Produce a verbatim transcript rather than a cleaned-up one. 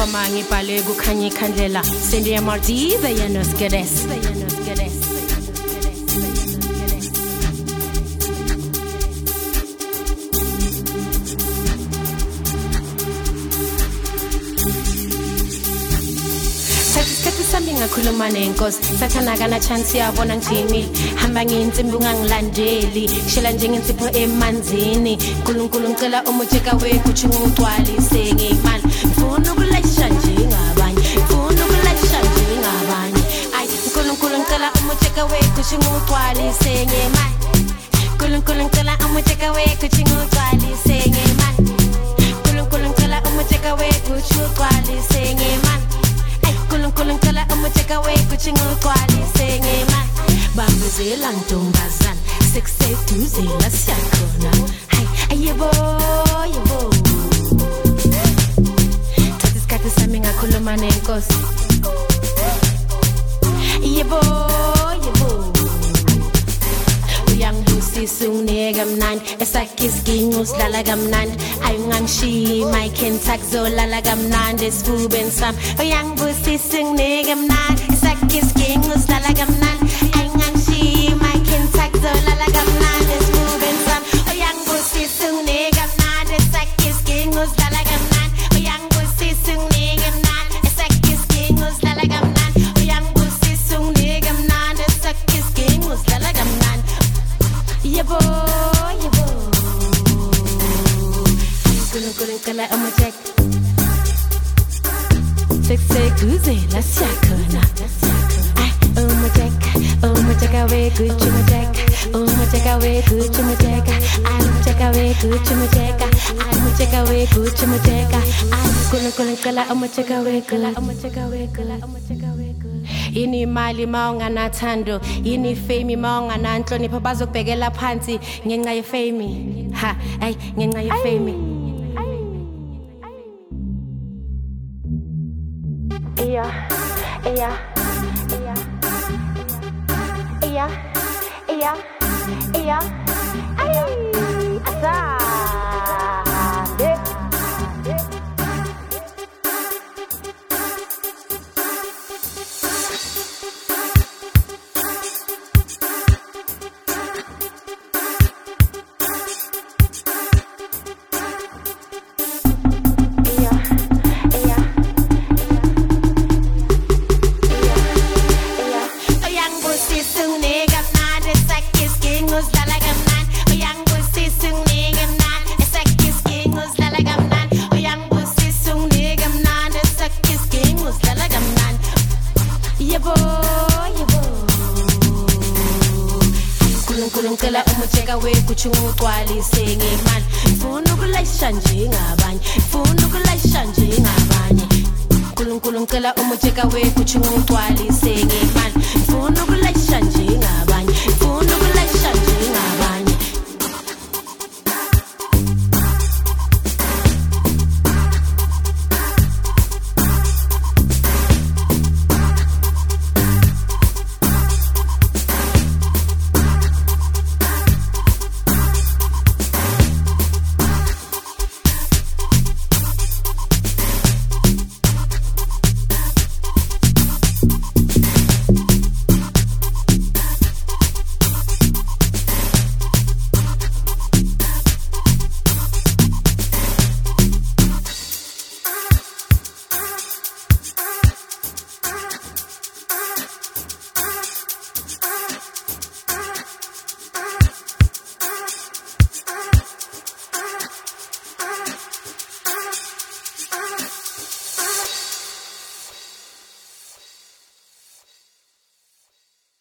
Mama ngibhale kukhanya ikhandlela Cindy M R D beyanoskeres beyanoskeres Sami ngakhuluma nenkosi sathana kana chance yabona ngijimile hamba ngintsimbi ungangilandeli shela njengensipho emanzini uNkulunkulu ngicela umujeka wethu uthi ngigcwalise ngemali ngifuna ukulayisha njengabanye ngifuna ukulayisha njengabanye ay uNkulunkulu ngicela umujeka wethu uthi ngigcwalise ngemali uNkulunkulu ngicela umujeka wethu uthi ngigcwalise ngemali uNkulunkulu ngicela umujeka wethu uthi ngigcwalise ngemali Unkulunkulu ngicela umujeka wethu uthi ngigcwalise ngemali bambuzela ntombazana sekuseduzela siyakhona hayi ayebo yebo Thatha isikhathi sami ngakhuluma nenkosi yebo yebo Uyangibusisa unginike kamnandi esakhe isiginci usidlala kamnandi ayungangishiyi Mike and Tax zolala kamnandi esifubeni sami Uyangibusisa unginike kamnandi esakhe isiginci usidlala kamnandi ayungangishiyi Mike and Tax zolala kamnandi esifubeni sami Uyangibusisa unginike kamnandi esakhe isiginci usidlala kamnandi Uyangibusisa unginike kamnandi esakhe isiginci usidlala kamnandi Uyangibusisa unginike kamnandi esakhe isiginci usidlala kamnandi Yebo, yebo Unkulunkulu ngicela umujeka Sekuseduzela siyakhona ay umujeka umujeka wethu uthi umujeka umujeka wethu uthi umujeka ay umujeka wethu uthi umujeka ay umujeka wethu uthi umujeka ay uNkulunkulu ngicela umujeka wethu umujeka wethu umujeka wethu Yini imali mawunganathando yini fame mawungananhlonipho bazokubhekela phansi ngenxa ye fame ha ay ngenxa ye fame Yeah yeah yeah yeah yeah yeah ay asa Ngicela umujeka wethu uthi ngigcwalise ngemali ngifuna ukulayisha njengabanye ngifuna ukulayisha njengabanye uNkulunkulu ngicela umujeka wethu uthi ngigcwalise ngemali ngifuna ukulayisha nje